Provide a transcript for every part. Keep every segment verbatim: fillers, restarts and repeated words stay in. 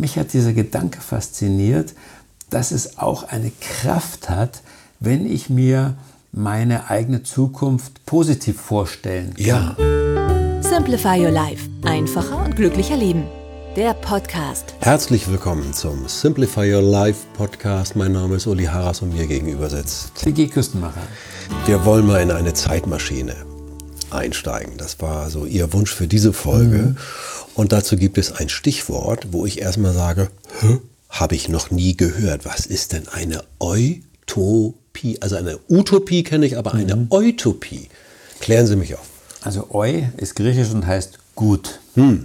mich hat dieser Gedanke fasziniert, dass es auch eine Kraft hat, wenn ich mir meine eigene Zukunft positiv vorstellen kann. Ja. Simplify Your Life. Einfacher und glücklicher leben. Der Podcast. Herzlich willkommen zum Simplify Your Life Podcast. Mein Name ist Uli Harras und mir gegenüber sitzt Sigi Küstenmacher. Wir wollen mal in eine Zeitmaschine einsteigen. Das war so Ihr Wunsch für diese Folge. Mhm. Und dazu gibt es ein Stichwort, wo ich erstmal sage, habe ich noch nie gehört. Was ist denn eine Utopie? Also eine Utopie kenne ich, aber eine mhm. Utopie. Klären Sie mich auf. Also Eu ist griechisch und heißt gut. Hm.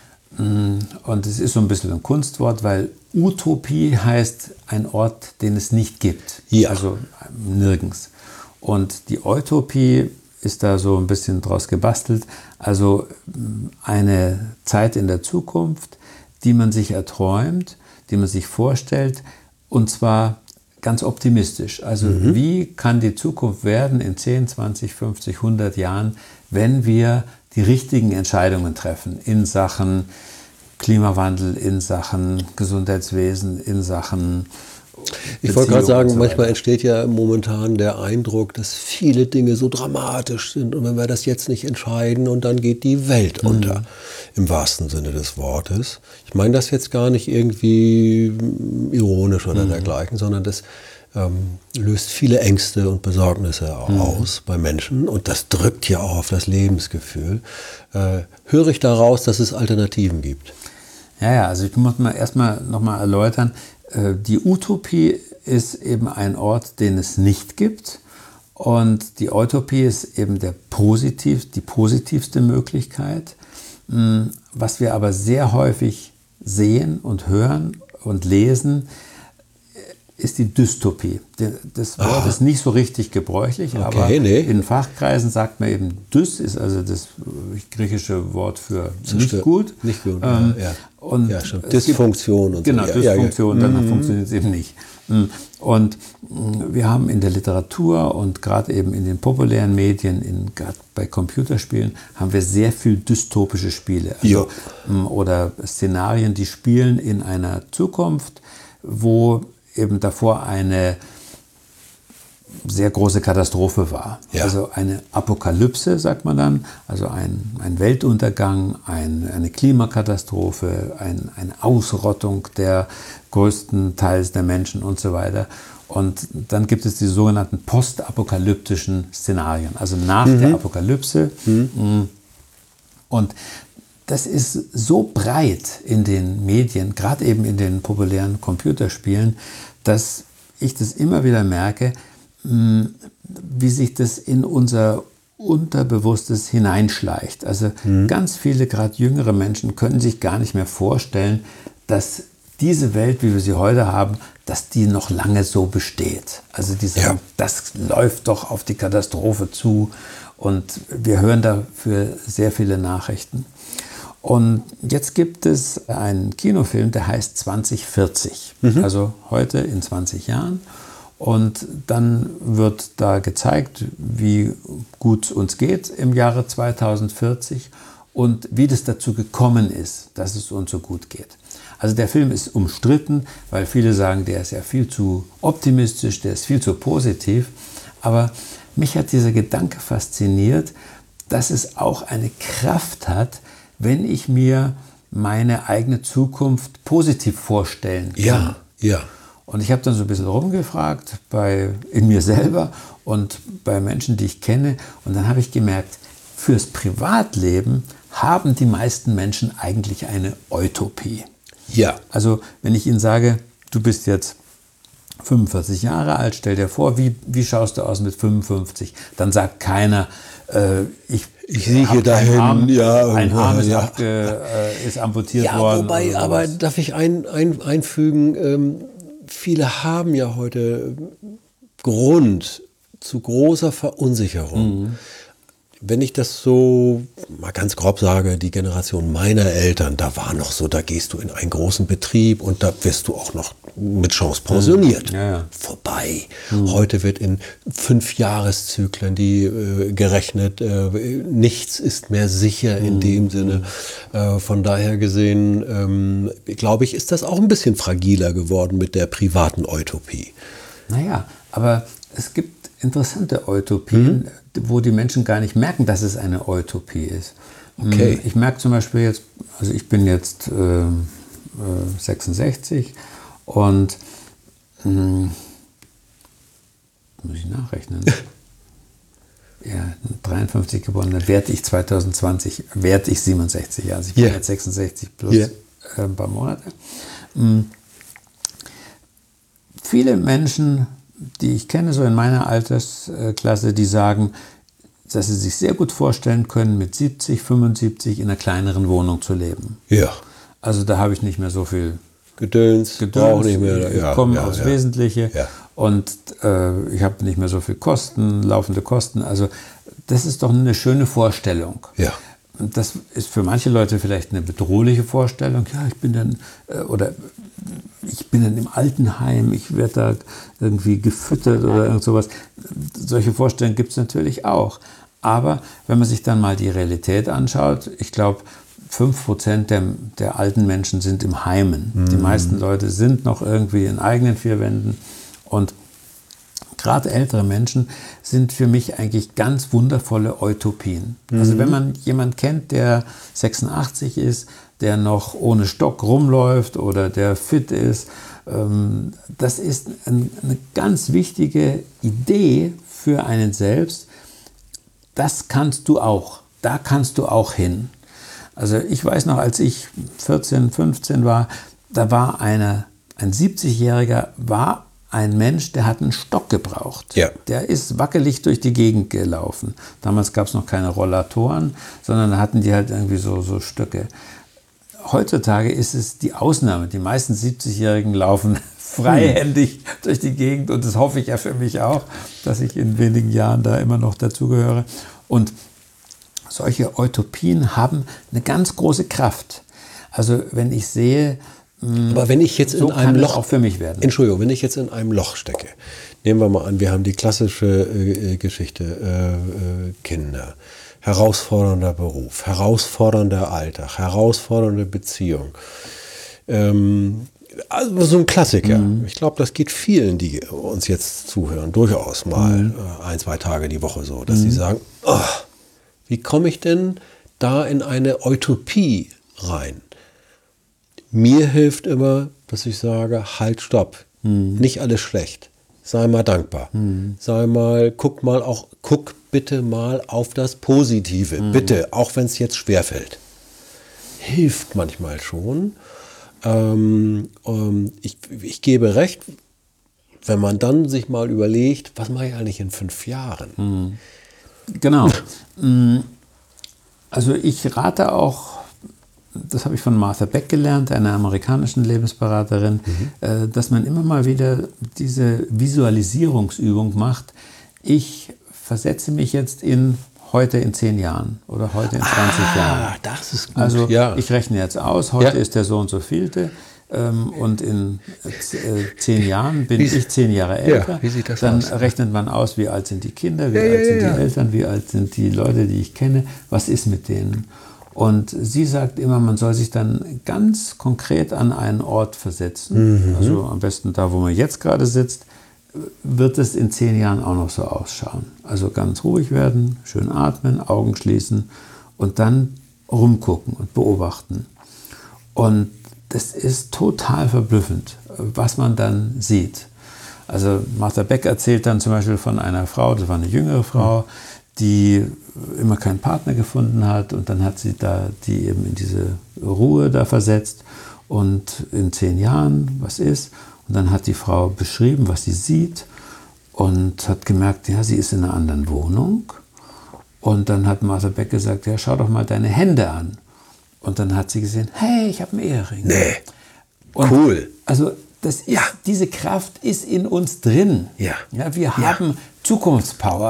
Und es ist so ein bisschen ein Kunstwort, weil Utopie heißt ein Ort, den es nicht gibt. Ja. Also nirgends. Und die Utopie ist da so ein bisschen draus gebastelt. Also eine Zeit in der Zukunft, die man sich erträumt, die man sich vorstellt, und zwar ganz optimistisch. Also mhm. wie kann die Zukunft werden in zehn, zwanzig, fünfzig, hundert Jahren, wenn wir die richtigen Entscheidungen treffen in Sachen Klimawandel, in Sachen Gesundheitswesen, in Sachen Ich wollte gerade sagen, so manchmal entsteht ja momentan der Eindruck, dass viele Dinge so dramatisch sind und wenn wir das jetzt nicht entscheiden und dann geht die Welt unter, mhm. im wahrsten Sinne des Wortes. Ich meine das jetzt gar nicht irgendwie ironisch oder mhm. dergleichen, sondern das ähm, löst viele Ängste und Besorgnisse mhm. aus bei Menschen und das drückt ja auch auf das Lebensgefühl. Äh, höre ich daraus, dass es Alternativen gibt? Ja, ja, also ich muss mal erstmal nochmal erläutern, die Utopie ist eben ein Ort, den es nicht gibt, und die Utopie ist eben der positiv, die positivste Möglichkeit. Was wir aber sehr häufig sehen und hören und lesen, ist die Dystopie. Das Wort Aha. ist nicht so richtig gebräuchlich, okay, aber nee. in Fachkreisen sagt man eben, Dys ist also das griechische Wort für nicht Zerstör- gut. Nicht gut, ähm, ja. Und ja, stimmt. Dysfunktion und genau, so. Genau, Dysfunktion, ja, ja. danach mhm. funktioniert es eben nicht. Und wir haben in der Literatur und gerade eben in den populären Medien, in, gerade bei Computerspielen, haben wir sehr viel dystopische Spiele. Also, oder Szenarien, die spielen in einer Zukunft, wo eben davor eine sehr große Katastrophe war. Ja. Also eine Apokalypse, sagt man dann, also ein, ein Weltuntergang, ein, eine Klimakatastrophe, ein, eine Ausrottung der größten Teils der Menschen und so weiter. Und dann gibt es die sogenannten postapokalyptischen Szenarien, also nach mhm. der Apokalypse. Mhm. Und das ist so breit in den Medien, gerade eben in den populären Computerspielen, dass ich das immer wieder merke, wie sich das in unser Unterbewusstes hineinschleicht. Also mhm. ganz viele, gerade jüngere Menschen, können sich gar nicht mehr vorstellen, dass diese Welt, wie wir sie heute haben, dass die noch lange so besteht. Also die sagen, ja. das läuft doch auf die Katastrophe zu, und wir hören dafür sehr viele Nachrichten. Und jetzt gibt es einen Kinofilm, der heißt zwanzig vierzig, mhm. also heute in zwanzig Jahren. Und dann wird da gezeigt, wie gut es uns geht im Jahre zweitausendvierzig und wie das dazu gekommen ist, dass es uns so gut geht. Also der Film ist umstritten, weil viele sagen, der ist ja viel zu optimistisch, der ist viel zu positiv. Aber mich hat dieser Gedanke fasziniert, dass es auch eine Kraft hat, wenn ich mir meine eigene Zukunft positiv vorstellen kann. Ja, ja. Und ich habe dann so ein bisschen rumgefragt bei, in mir selber und bei Menschen, die ich kenne. Und dann habe ich gemerkt, fürs Privatleben haben die meisten Menschen eigentlich eine Utopie. Ja. Also wenn ich ihnen sage, du bist jetzt fünfundvierzig Jahre alt, stell dir vor, wie, wie schaust du aus mit fünfundfünfzig? Dann sagt keiner, äh, ich Ich rieche dahin, Arm, ja. Ein Arm ist, ja. abge, äh, ist amputiert ja, worden. Wobei, aber darf ich ein, ein, einfügen, ähm, viele haben ja heute Grund zu großer Verunsicherung. Mhm. wenn ich das so mal ganz grob sage, die Generation meiner Eltern, da war noch so, da gehst du in einen großen Betrieb und da wirst du auch noch mit Chance pensioniert. Ja, ja. Vorbei. Mhm. Heute wird in fünf Jahreszyklen die äh, gerechnet. Äh, nichts ist mehr sicher in mhm. dem Sinne. Äh, von daher gesehen, ähm, glaube ich, ist das auch ein bisschen fragiler geworden mit der privaten Utopie. Naja, aber es gibt interessante Utopien, mhm. wo die Menschen gar nicht merken, dass es eine Utopie ist. Okay. Ich merke zum Beispiel jetzt, also ich bin jetzt äh, sechsundsechzig und mh, muss ich nachrechnen. Ja, dreiundfünfzig geboren, dann werde ich zwanzig zwanzig, werde ich siebenundsechzig Jahre. Also ich bin yeah. jetzt sechsundsechzig plus yeah. äh, ein paar Monate. Mhm. Viele Menschen, die ich kenne, so in meiner Altersklasse, die sagen, dass sie sich sehr gut vorstellen können, mit siebzig, fünfundsiebzig in einer kleineren Wohnung zu leben. Ja. Also da habe ich nicht mehr so viel Gedöns, Gedöns nicht mehr. Ich ja, komme ja, aufs ja. Wesentliche ja. und äh, ich habe nicht mehr so viel Kosten, laufende Kosten. Also das ist doch eine schöne Vorstellung. Ja. Das ist für manche Leute vielleicht eine bedrohliche Vorstellung. Ja, ich bin dann äh, oder ich bin dann im Altenheim, ich werde da irgendwie gefüttert oder irgend sowas. Solche Vorstellungen gibt es natürlich auch. Aber wenn man sich dann mal die Realität anschaut, ich glaube, fünf Prozent der, der alten Menschen sind im Heimen. Mhm. Die meisten Leute sind noch irgendwie in eigenen vier Wänden. Und gerade ältere Menschen sind für mich eigentlich ganz wundervolle Utopien. Mhm. Also wenn man jemanden kennt, der sechsundachtzig ist, der noch ohne Stock rumläuft oder der fit ist, ähm, das ist ein, eine ganz wichtige Idee für einen selbst. Das kannst du auch. Da kannst du auch hin. Also ich weiß noch, als ich vierzehn, fünfzehn war, da war eine, ein siebzigjähriger, war ein Mensch, der hat einen Stock gebraucht. Ja. Der ist wackelig durch die Gegend gelaufen. Damals gab es noch keine Rollatoren, sondern da hatten die halt irgendwie so, so Stöcke. Heutzutage ist es die Ausnahme. Die meisten siebzigjährigen laufen freihändig hm. durch die Gegend und das hoffe ich ja für mich auch, dass ich in wenigen Jahren da immer noch dazugehöre. Und solche Utopien haben eine ganz große Kraft. Also wenn ich sehe, aber wenn ich jetzt so in einem Loch auch für mich werden. Entschuldigung, wenn ich jetzt in einem Loch stecke, nehmen wir mal an, wir haben die klassische äh, Geschichte, äh, äh, Kinder, herausfordernder Beruf, herausfordernder Alltag, herausfordernde Beziehung. Ähm, also so ein Klassiker. Mhm. Ich glaube, das geht vielen, die uns jetzt zuhören, durchaus mal mhm. äh, ein, zwei Tage die Woche so, dass mhm. sie sagen, oh, wie komme ich denn da in eine Utopie rein? Mir hilft immer, dass ich sage, halt, stopp, mhm. nicht alles schlecht. Sei mal dankbar. Mhm. Sei mal, guck mal auch, guck bitte mal auf das Positive. Mhm. Bitte, auch wenn es jetzt schwerfällt. Hilft manchmal schon. Ähm, ähm, ich, ich gebe recht, wenn man dann sich mal überlegt, was mache ich eigentlich in fünf Jahren? Mhm. Genau. Also ich rate auch, das habe ich von Martha Beck gelernt, einer amerikanischen Lebensberaterin, mhm. dass man immer mal wieder diese Visualisierungsübung macht. Ich versetze mich jetzt in heute in zehn Jahren oder heute in zwanzig ah, Jahren. Das ist gut. Also ja. ich rechne jetzt aus, heute ja. ist der so und so vielte ähm, und in äh, zehn Jahren bin wie, ich zehn Jahre älter. Ja, wie sieht das Dann aus? rechnet man aus, wie alt sind die Kinder, wie ja, alt ja, sind ja. die Eltern, wie alt sind die Leute, die ich kenne, was ist mit denen? Und sie sagt immer, man soll sich dann ganz konkret an einen Ort versetzen, mhm. also am besten da, wo man jetzt gerade sitzt, wird es in zehn Jahren auch noch so ausschauen. Also ganz ruhig werden, schön atmen, Augen schließen und dann rumgucken und beobachten. Und das ist total verblüffend, was man dann sieht. Also Martha Beck erzählt dann zum Beispiel von einer Frau, das war eine jüngere Frau, die immer keinen Partner gefunden hat und dann hat sie da die eben in diese Ruhe da versetzt und in zehn Jahren, was ist? Und dann hat die Frau beschrieben, was sie sieht und hat gemerkt, ja, sie ist in einer anderen Wohnung. Und dann hat Martha Beck gesagt, ja, schau doch mal deine Hände an. Und dann hat sie gesehen, hey, ich habe einen Ehering. Nee, und cool. Also das ist, ja. diese Kraft ist in uns drin. Ja. Ja, wir haben ja. Zukunftspower.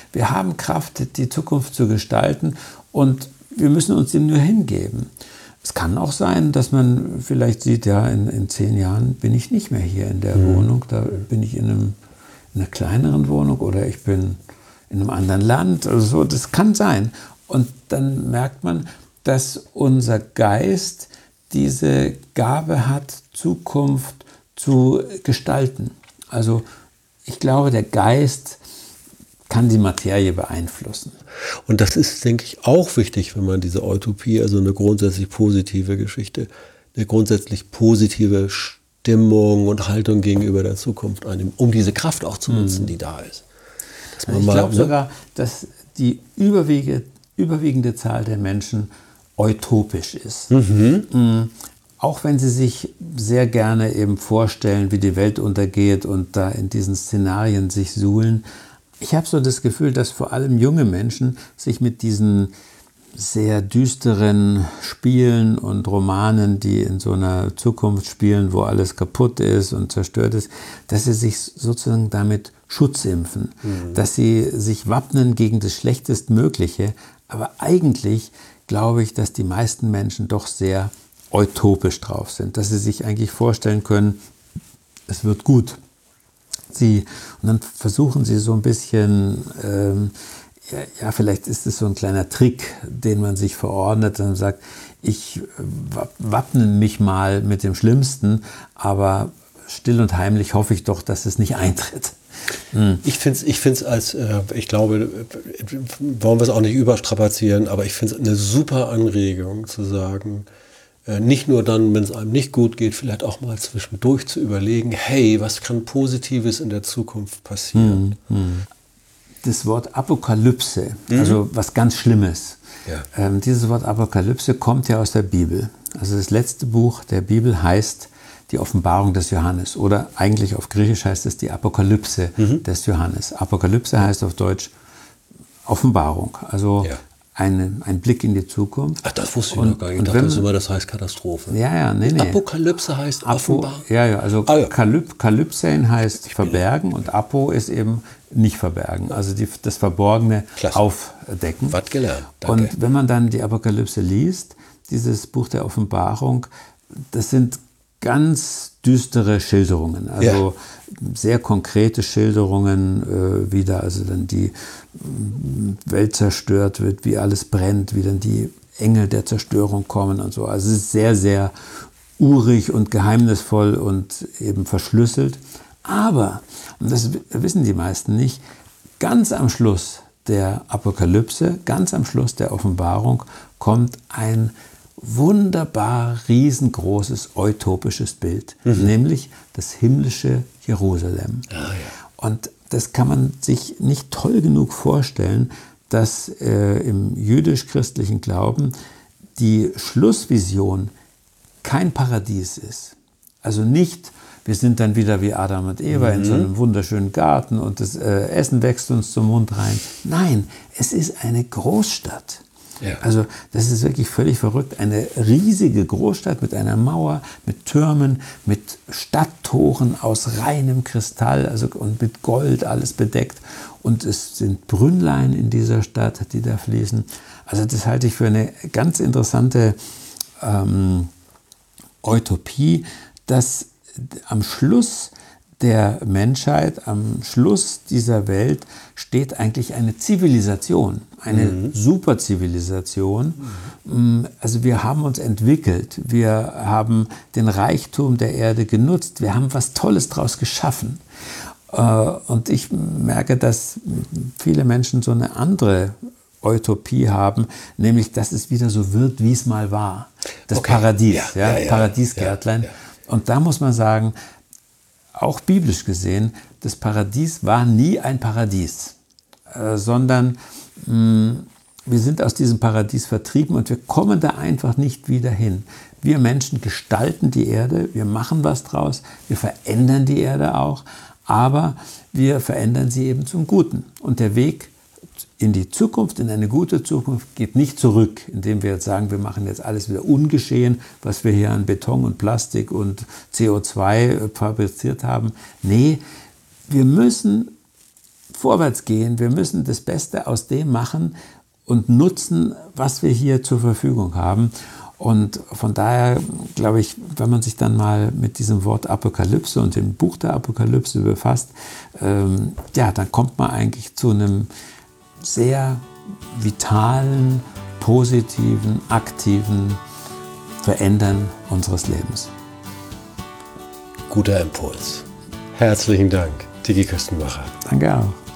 Wir haben Kraft, die Zukunft zu gestalten und wir müssen uns dem nur hingeben. Es kann auch sein, dass man vielleicht sieht, ja, in, in zehn Jahren bin ich nicht mehr hier in der mhm. Wohnung, da bin ich in, einem, in einer kleineren Wohnung oder ich bin in einem anderen Land. Also so, das kann sein. Und dann merkt man, dass unser Geist diese Gabe hat, Zukunft zu gestalten. Also ich glaube, der Geist kann die Materie beeinflussen. Und das ist, denke ich, auch wichtig, wenn man diese Utopie, also eine grundsätzlich positive Geschichte, eine grundsätzlich positive Stimmung und Haltung gegenüber der Zukunft einnimmt, um diese Kraft auch zu nutzen, die da ist. Dass man ich glaube sogar, dass die überwiegende, überwiegende Zahl der Menschen utopisch ist. Mhm. Mhm. Auch wenn sie sich sehr gerne eben vorstellen, wie die Welt untergeht und da in diesen Szenarien sich suhlen. Ich habe so das Gefühl, dass vor allem junge Menschen sich mit diesen sehr düsteren Spielen und Romanen, die in so einer Zukunft spielen, wo alles kaputt ist und zerstört ist, dass sie sich sozusagen damit schutzimpfen, mhm. dass sie sich wappnen gegen das Schlechtestmögliche. Aber eigentlich glaube ich, dass die meisten Menschen doch sehr utopisch drauf sind, dass sie sich eigentlich vorstellen können, es wird gut. Sie, und dann versuchen sie so ein bisschen, ähm, ja, ja, vielleicht ist es so ein kleiner Trick, den man sich verordnet und sagt, ich wappne mich mal mit dem Schlimmsten, aber still und heimlich hoffe ich doch, dass es nicht eintritt. Mhm. Ich finde es ich find's als, äh, ich glaube, wollen wir es auch nicht überstrapazieren, aber ich finde es eine super Anregung zu sagen, nicht nur dann, wenn es einem nicht gut geht, vielleicht auch mal zwischendurch zu überlegen, hey, was kann Positives in der Zukunft passieren? Mhm. Das Wort Apokalypse, mhm. also was ganz Schlimmes, ja. ähm, dieses Wort Apokalypse kommt ja aus der Bibel. Also das letzte Buch der Bibel heißt die Offenbarung des Johannes oder eigentlich auf Griechisch heißt es die Apokalypse mhm. des Johannes. Apokalypse heißt auf Deutsch Offenbarung, also ja. Ein, ein Blick in die Zukunft. Ach, das wusste ich und, noch gar nicht. Ich dachte das immer, das heißt Katastrophe. Ja, ja, nee, nee. Apokalypse heißt Apo, offenbar. Ja, ja, also ah, ja. Kalyp, Kalypsein heißt verbergen und Apo ist eben nicht verbergen. Also die, das Verborgene Klasse. Aufdecken. Was gelernt. Danke. Und wenn man dann die Apokalypse liest, dieses Buch der Offenbarung, das sind ganz düstere Schilderungen, also ja. sehr konkrete Schilderungen, äh, wie da also dann die Welt zerstört wird, wie alles brennt, wie dann die Engel der Zerstörung kommen und so. Also es ist sehr, sehr urig und geheimnisvoll und eben verschlüsselt. Aber, und das wissen die meisten nicht, ganz am Schluss der Apokalypse, ganz am Schluss der Offenbarung kommt ein wunderbar riesengroßes utopisches Bild, mhm. nämlich das himmlische Jerusalem. Ah, ja. Und das kann man sich nicht toll genug vorstellen, dass äh, im jüdisch-christlichen Glauben die Schlussvision kein Paradies ist. Also nicht, wir sind dann wieder wie Adam und Eva mhm. in so einem wunderschönen Garten und das äh, Essen wächst uns zum Mund rein. Nein, es ist eine Großstadt. Ja. Also das ist wirklich völlig verrückt. Eine riesige Großstadt mit einer Mauer, mit Türmen, mit Stadttoren aus reinem Kristall also, und mit Gold alles bedeckt. Und es sind Brünnlein in dieser Stadt, die da fließen. Also das halte ich für eine ganz interessante ähm, Utopie, dass am Schluss der Menschheit, am Schluss dieser Welt steht eigentlich eine Zivilisation, eine mhm. Superzivilisation. Mhm. Also wir haben uns entwickelt, wir haben den Reichtum der Erde genutzt, wir haben was Tolles draus geschaffen. Und ich merke, dass viele Menschen so eine andere Utopie haben, nämlich dass es wieder so wird, wie es mal war. Das okay. Paradies, ja, ja, ja, ja, Paradiesgärtlein. Ja, ja. Und da muss man sagen, auch biblisch gesehen, das Paradies war nie ein Paradies, äh, sondern mh, wir sind aus diesem Paradies vertrieben und wir kommen da einfach nicht wieder hin. Wir Menschen gestalten die Erde, wir machen was draus, wir verändern die Erde auch, aber wir verändern sie eben zum Guten. Und der Weg in die Zukunft, in eine gute Zukunft, geht nicht zurück, indem wir jetzt sagen, wir machen jetzt alles wieder ungeschehen, was wir hier an Beton und Plastik und C O zwei fabriziert haben. Nee, wir müssen vorwärts gehen, wir müssen das Beste aus dem machen und nutzen, was wir hier zur Verfügung haben. Und von daher glaube ich, wenn man sich dann mal mit diesem Wort Apokalypse und dem Buch der Apokalypse befasst, ähm, ja, dann kommt man eigentlich zu einem sehr vitalen, positiven, aktiven Verändern unseres Lebens. Guter Impuls. Herzlichen Dank, Tiki Küstenmacher. Danke auch.